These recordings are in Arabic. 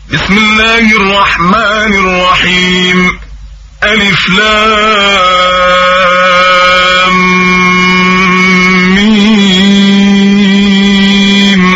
بسم الله الرحمن الرحيم. ألف لام ميم.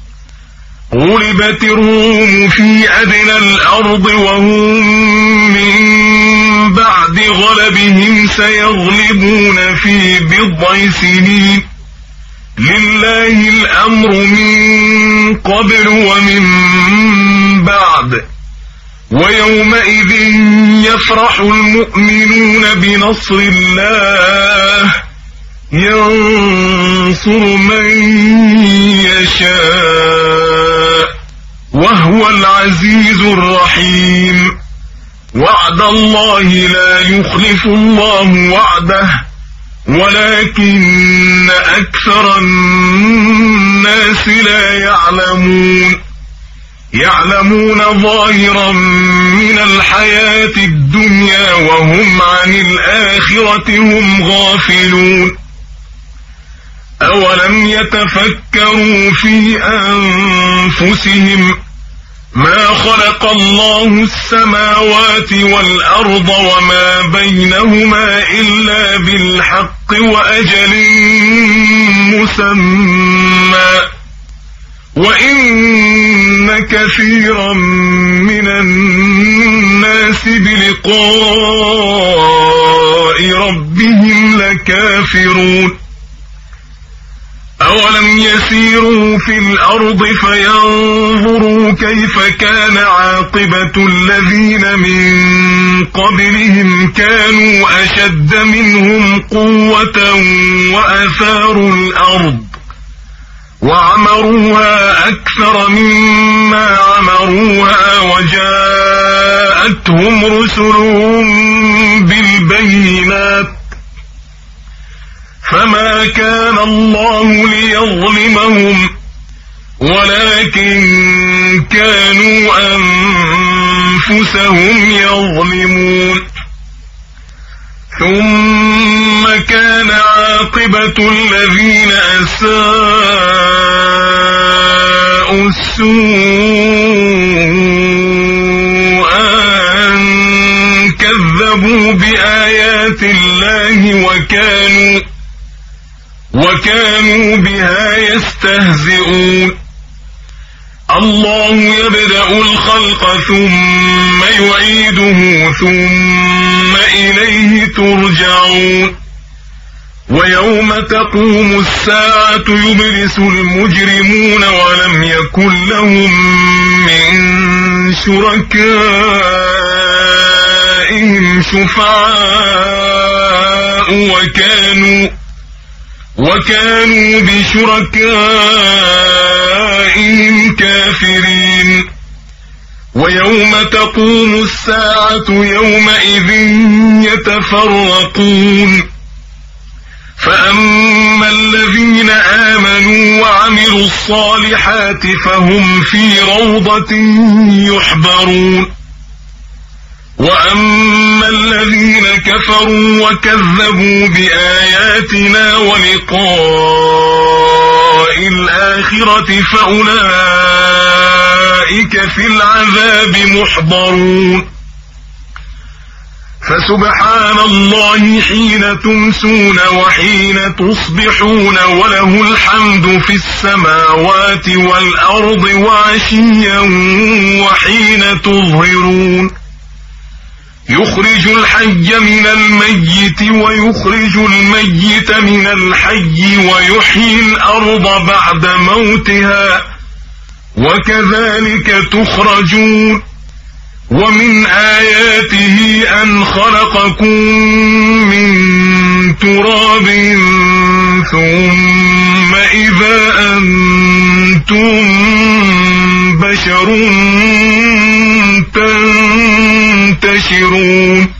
غلبت الروم في أدنى الأرض وهم من بعد غلبهم سيغلبون في بضع سنين. لله الأمر من قبل ومن بعد. ويومئذ يفرح المؤمنون بنصر الله ينصر من يشاء وهو العزيز الرحيم. وعد الله لا يخلف الله وعده ولكن أكثر الناس لا يعلمون ظاهرا من الحياة الدنيا وهم عن الآخرة هم غافلون. أولم يتفكروا في أنفسهم ما خلق الله السماوات والأرض وما بينهما إلا بالحق وأجل مسمى وإن كثيرا من الناس بلقاء ربهم لكافرون. أولم يسيروا في الأرض فينظروا كيف كان عاقبة الذين من قبلهم كانوا أشد منهم قوة وأثاروا الأرض وعمروها أكثر مما عمروها وجاءتهم رسلهم بالبينات فما كان الله ليظلمهم ولكن كانوا أنفسهم يظلمون. ثم كان عاقبة الذين أساءوا السوء أن كذبوا بآيات الله وكانوا بها يستهزئون. الله يبدأ الخلق ثم يعيده ثم إليه ترجعون. ويوم تقوم الساعة يبلس المجرمون ولم يكن لهم من شركائهم شفعاء وكانوا بشركائهم كافرين. ويوم تقوم الساعة يومئذ يتفرقون فأما الذين آمنوا وعملوا الصالحات فهم في روضة يحبرون وأما الذين كفروا وكذبوا بآياتنا ولقاء الآخرة فأولئك في العذاب محضرون. فسبحان الله حين تمسون وحين تصبحون وله الحمد في السماوات والأرض وعشيا وحين تظهرون. يخرج الحي من الميت ويخرج الميت من الحي ويحيي الأرض بعد موتها وكذلك تخرجون. ومن آياته أن خلقكم من تراب ثم إذا أنتم بشر تنتشرون.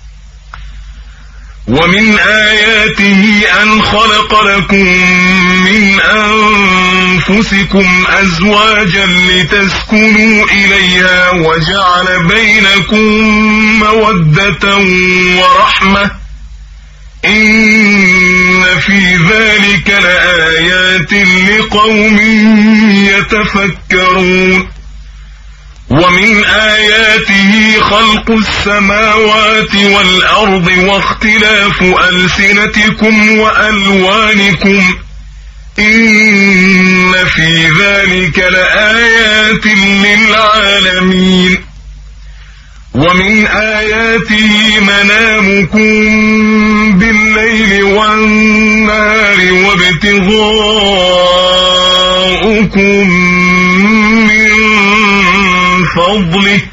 ومن آياته أن خلق لكم من أنفسكم أزواجا لتسكنوا إليها وجعل بينكم مودة ورحمة إن في ذلك لآيات لقوم يتفكرون. ومن آياته خلق السماوات والأرض واختلاف ألسنتكم وألوانكم إن في ذلك لآيات للعالمين. ومن آياته منامكم بالليل والنهار وابتغاؤكم من فضله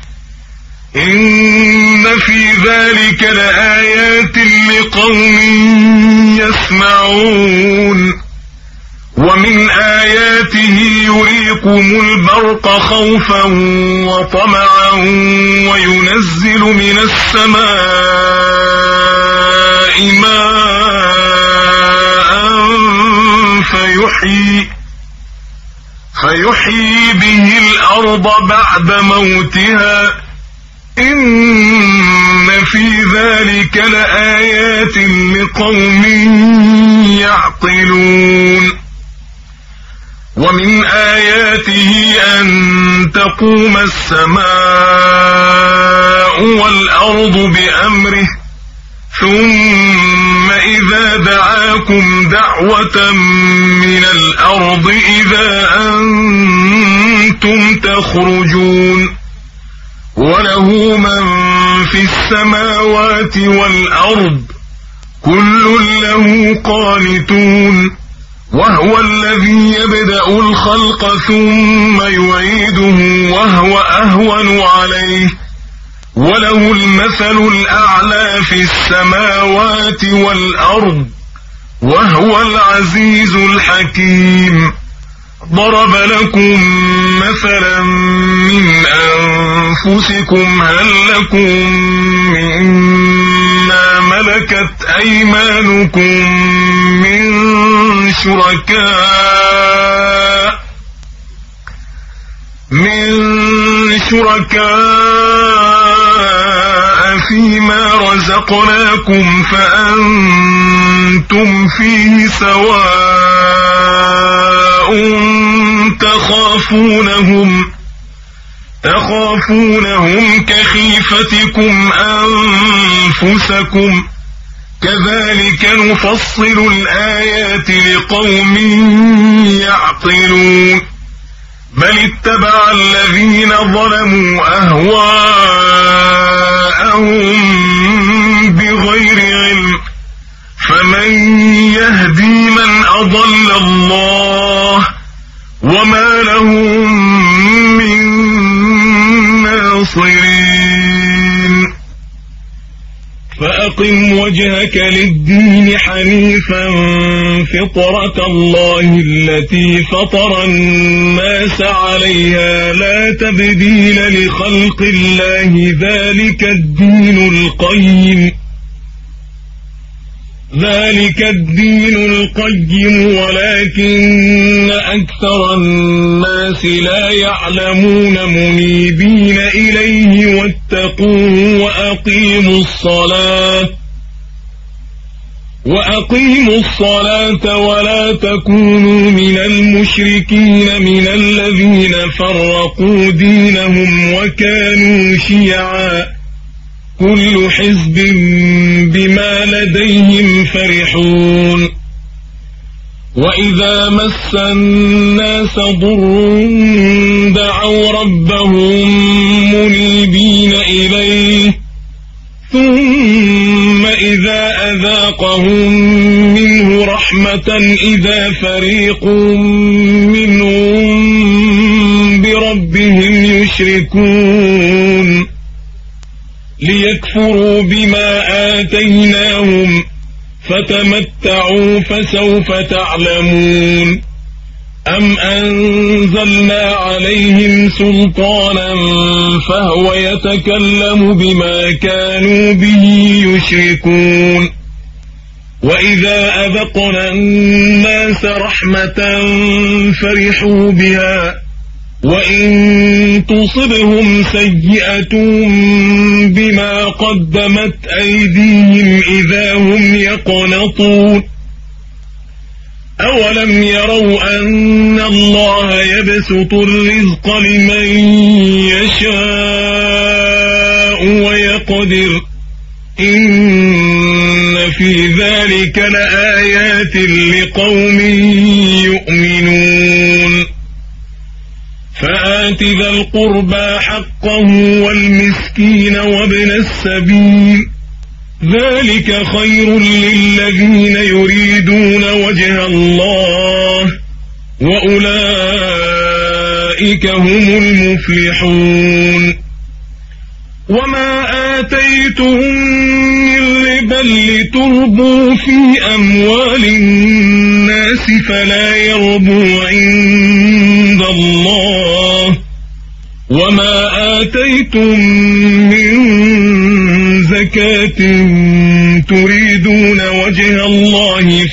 إن في ذلك لآيات لقوم يسمعون. ومن آياته يريكم البرق خوفا وطمعا وينزل من السماء ماء فيحيي به الأرض بعد موتها إن في ذلك لآيات لقوم يعقلون. ومن آياته أن تقوم السماء والأرض بأمره ثم إذا دعاكم دعوة من الأرض إذا أنتم تخرجون. وله من في السماوات والأرض كل له قانتون. وهو الذي يبدأ الخلق ثم يعيده وهو أهون عليه وله المثل الأعلى في السماوات والأرض وهو العزيز الحكيم. ضرب لكم مثلا من أنفسكم هل لكم مما ملكت أيمانكم من شركاء فيما رزقناكم فأنتم فيه سواء تخافونهم كخيفتكم أنفسكم كذلك نفصل الآيات لقوم يعقلون. بل اتبع الذين ظلموا أهواءهم بغير علم فمن يهدي من أضل الله وما لهم من ناصرين. فأقم وجهك للدين حنيفا فطرة الله التي فطر الناس عليها لا تبديل لخلق الله ذلك الدين القيم ولكن أكثر الناس لا يعلمون. منيبين إليه واتقوه وأقيموا الصلاة ولا تكونوا من المشركين من الذين فرقوا دينهم وكانوا شيعا كل حزب بما لديهم فرحون. وإذا مس الناس ضر دعوا ربهم منيبين إليه ثم إذا أذاقهم منه رحمة إذا فريق منهم بربهم يشركون ليكفروا بما آتيناهم فتمتعوا فسوف تعلمون. أم أنزلنا عليهم سلطانا فهو يتكلم بما كانوا به يشركون. وإذا أذقنا الناس رحمة فرحوا بها وإن تصبهم سيئة بما قدمت أيديهم إذا هم يقنطون. أولم يروا أن الله يبسط الرزق لمن يشاء فقدر إن في ذلك لآيات لقوم يؤمنون فآت ذا القربى حقه والمسكين وابن السبيل ذلك خير للذين يريدون وجه الله وأولئك هم المفلحون وما آتيتم من ربا لتربوا في أموال الناس فلا يربو عند الله وما آتيتم من زكاة تريدون وجه الله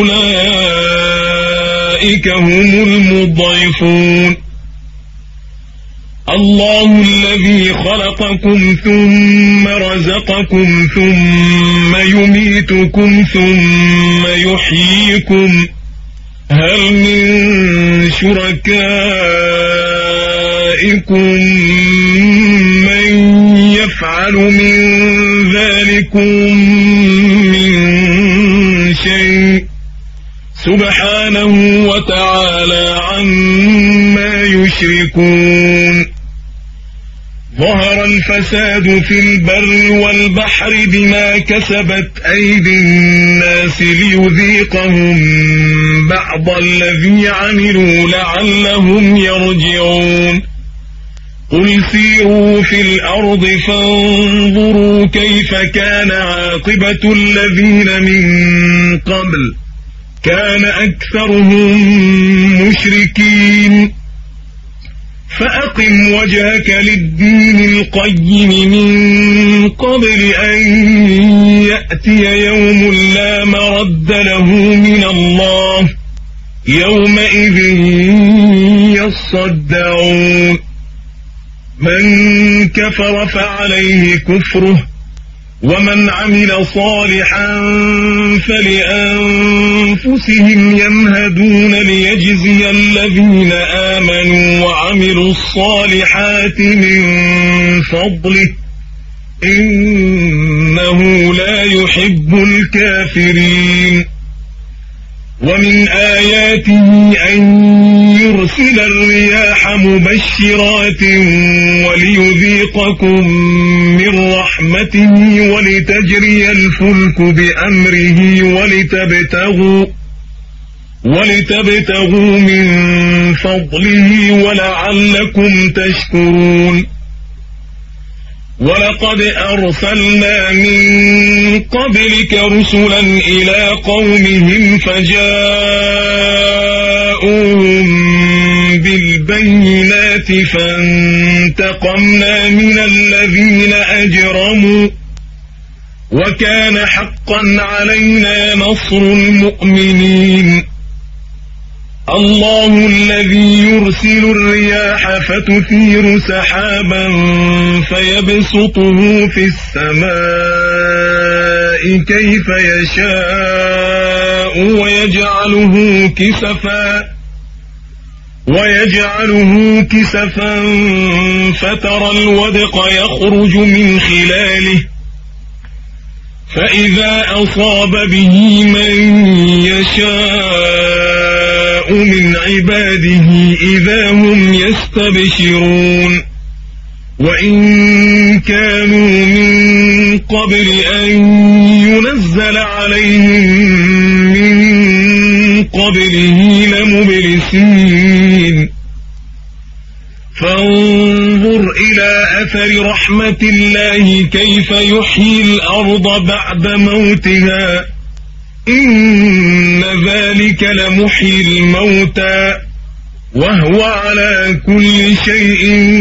فأولئك هم المضعفون الله الذي خلقكم ثم رزقكم ثم يميتكم ثم يحييكم هل من شركائكم من يفعل من ذلكم من شيء سبحانه وتعالى عما يشركون ظهر الفساد في البر والبحر بما كسبت أيدي الناس ليذيقهم بعض الذي عملوا لعلهم يرجعون قل سيروا في الأرض فانظروا كيف كان عاقبة الذين من قبل كان أكثرهم مشركين فأقم وجهك للدين القيم من قبل أن يأتي يوم لا مرد له من الله يومئذ يصدعون من كفر فعليه كفره ومن عمل صالحا فلأنفسهم يمهدون ليجزي الذين آمنوا وعملوا الصالحات من فضله إنه لا يحب الكافرين ومن آياته أن يرسل الرياح مبشرات وليذيقكم من رحمته ولتجري الفلك بأمره ولتبتغوا من فضله ولعلكم تشكرون ولقد أرسلنا من قبلك رسلا إلى قومهم فجاءوهم بالبينات فانتقمنا من الذين أجرموا وكان حقا علينا نصر المؤمنين الله الذي يرسل الرياح فتثير سحابا فيبسطه في السماء كيف يشاء ويجعله كسفا فترى الودق يخرج من خلاله فإذا أصاب به من يشاء من عباده إذا هم يستبشرون وإن كانوا من قبل أن ينزل عليهم من قبله لمبلسين فانظر إلى أثر رحمة الله كيف يحيي الأرض بعد موتها إن ذلك لمحيي الموتى وهو على كل شيء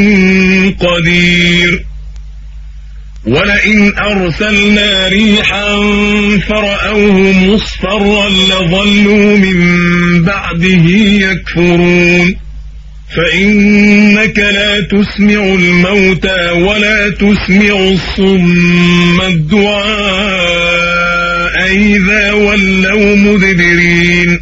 قدير ولئن أرسلنا ريحا فرأوه مصفرا لظلوا من بعده يكفرون فإنك لا تسمع الموتى ولا تسمع الصم الدعاء إذا ولوا مدبرين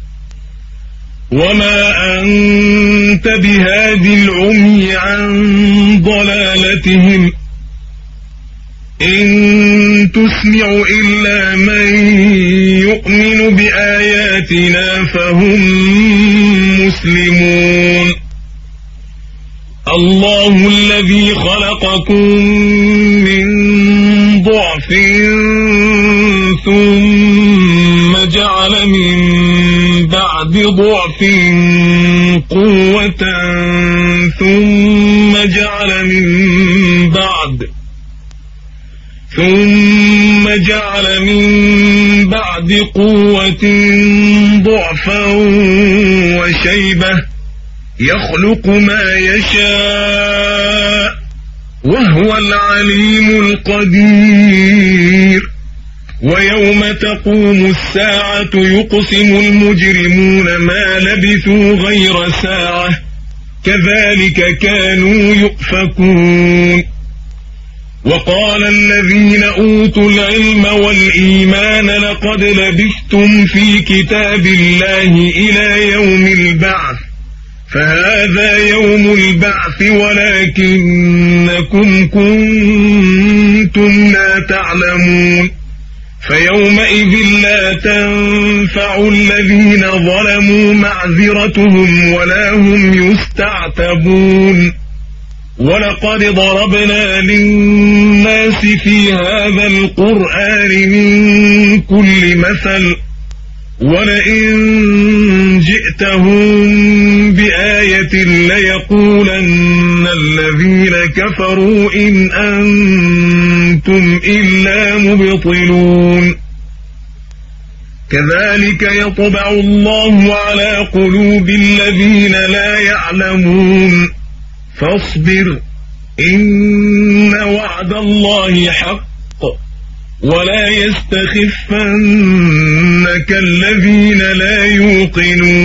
وما أنت بهادي العمي عن ضلالتهم إن تسمع إلا من يؤمن بآياتنا فهم مسلمون الله الذي خلقكم من ضعف ثم جعل من بعد ضعف قوة ثم جعل من بعد قوة ضعفا وشيبة يخلق ما يشاء وهو العليم القدير ويوم تقوم الساعة يقسم المجرمون ما لبثوا غير ساعة كذلك كانوا يؤفكون وقال الذين أوتوا العلم والإيمان لقد لبثتم في كتاب الله إلى يوم البعث فهذا يوم البعث ولكنكم كنتم لا تعلمون فيومئذ لا تنفع الذين ظلموا معذرتهم ولا هم يستعتبون ولقد ضربنا للناس في هذا القرآن من كل مثل ولئن جئتهم بآية ليقولن الذين كفروا إن أنتم إلا مبطلون كذلك يطبع الله على قلوب الذين لا يعلمون فاصبر إن وعد الله حق ولا يستخفنك الذين لا يوقنون